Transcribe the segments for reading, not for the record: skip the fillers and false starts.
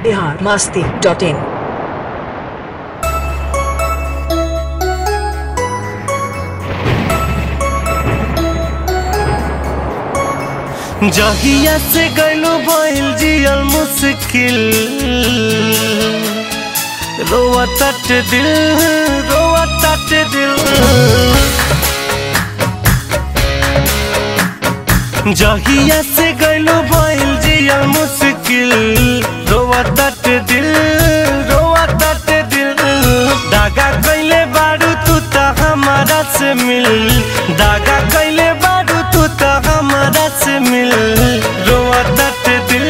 biharmasti.in जहिया से गइलो भइल जियल मुश्किल रोआ तट दिल जहिया से गइलो भइल जियल मुश्किल रोआ तट दिल दागा कइले बारू तू त हमारा से मिल दागा कइले बारू तू त हमारा से मिल रोआ तट दिल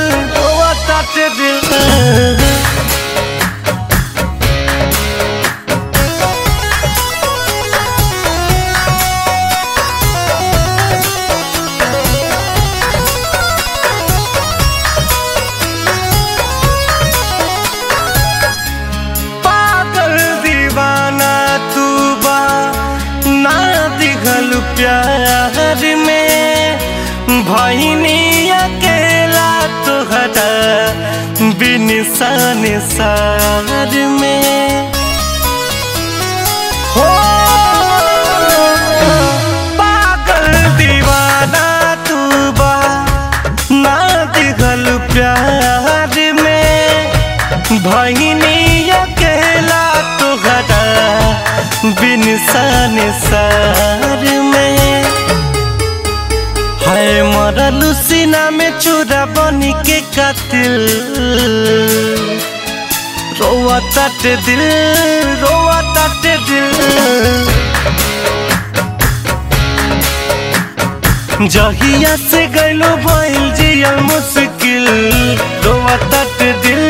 पागल दीवाना तू बा ना दिखल प्यार में भइनी अकेला तोहरा बिन संसार में हो पागल दीवाना तू बा ना दिखल प्यार में भइनी अकेला तोहरा बिन संसार में है मरलू सीना में चूरा बनी के कातिल रोआ तट दिल जहिया से गइलो भइल जियल मुश्किल रोआ तट दिल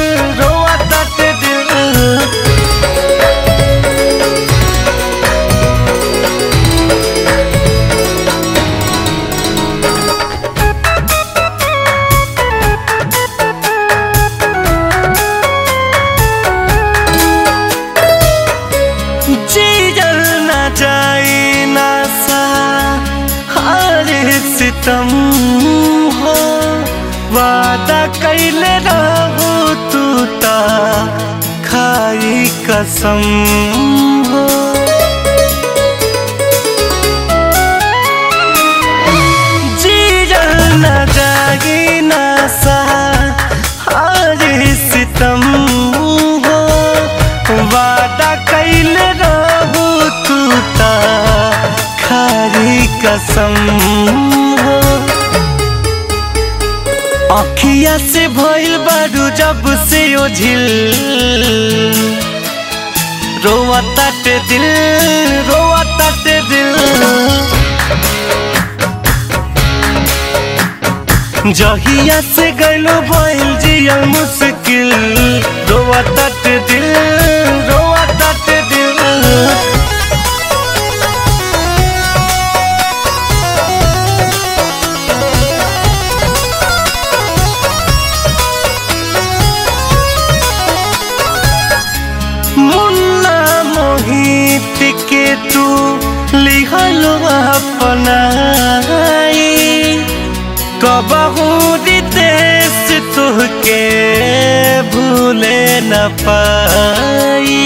जियल ना जाई ना सा हर सितम हो वादा कइले रहू तू ता खाई कसम हो जियल ना जाई ना सा हर सितम हो वादा कइले रहू तू ता खारी कसम हो अखिया से भइल बारू जब से ओझिल रोआ तट दिल जहिया से गइलो भइल जियल मुश्किल रोआ तट दिल मुन्ना मोहित के तू लिहलो अपनाई कबहू रितेश तुहके भूले न पाई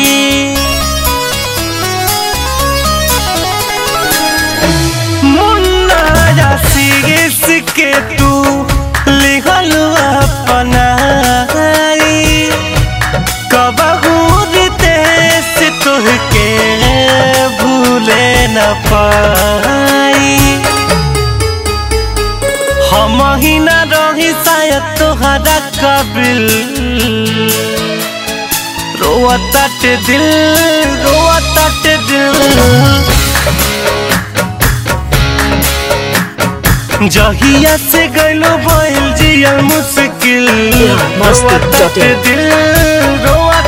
मुन्ना आशीष के तू लिहलो अपनाई कबहू रितेश तुहके भूले न पाई हम ही न रही शायद तोहरा काबिल रोआ तट दिल जहिया से गइलो भइल जियल मुश्किल रोआ तट दिल